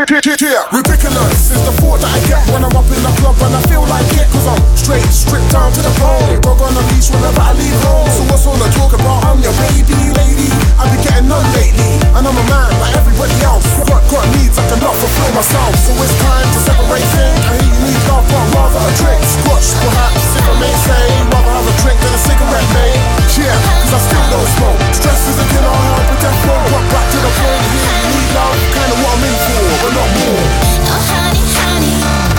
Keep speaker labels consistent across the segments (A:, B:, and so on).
A: Ridiculous is the thought that I get when I'm up in the club and I feel like it, cause I'm straight, stripped down to the bone. Dog on the leash whenever I leave home. So what's all the talk about? I'm your baby lady. I've been getting none lately, and I'm a man like everybody else. Got needs I cannot fulfill myself. So it's time to separate things. I hear you need love, but rather a drink. Scotch perhaps, if I may say. Rather have a drink than a cigarette, mate. Yeah, cause I still don't smoke. Stress is a killer, help with death row. Got back to the point, here you need love. Kinda what I'm in for, but not more.
B: Oh honey, honey.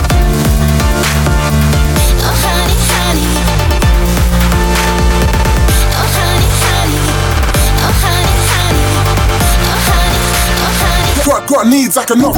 B: Oh honey, honey. Oh honey, honey. Oh honey, honey. Oh honey, oh honey.
A: Got needs I cannot.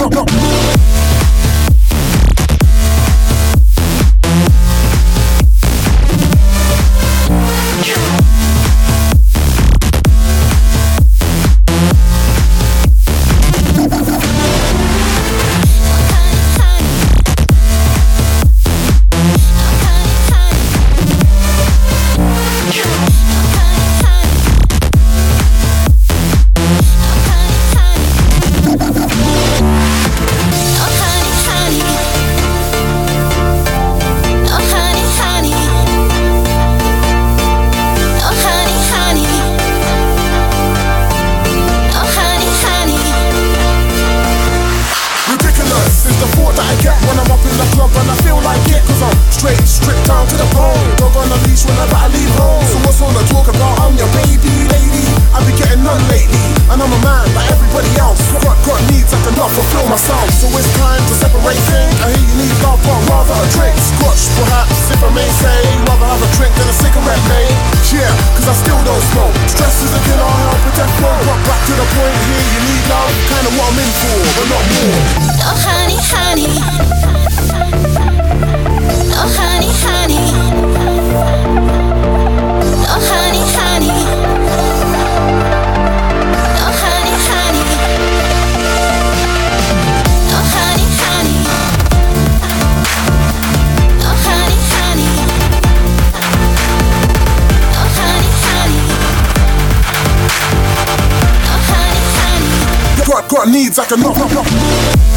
A: Is the thought that I get when I'm up in the club and I feel like it, cause I'm straight, stripped down to the bone. Dog on the leash whenever I leave home. So what's all the talk about? I'm your baby lady. I've been getting none lately, and I'm a man like everybody else. Got needs I cannot fulfill myself. So it's time to separate things. I hear you need love, but rather a drink. Scotch perhaps, if I may say. Rather have a drink than a cigarette, mate. Yeah, cause I still don't smoke. Stress is a killer, help with death row. Got back to the point, here you need love. Kinda what I'm in for, but not more.
B: Oh honey, honey. Oh honey, honey. Oh honey, honey. Oh honey, honey. Oh honey, honey. Oh honey, honey. Oh honey, honey. Oh honey, honey.
A: Got needs I cannot.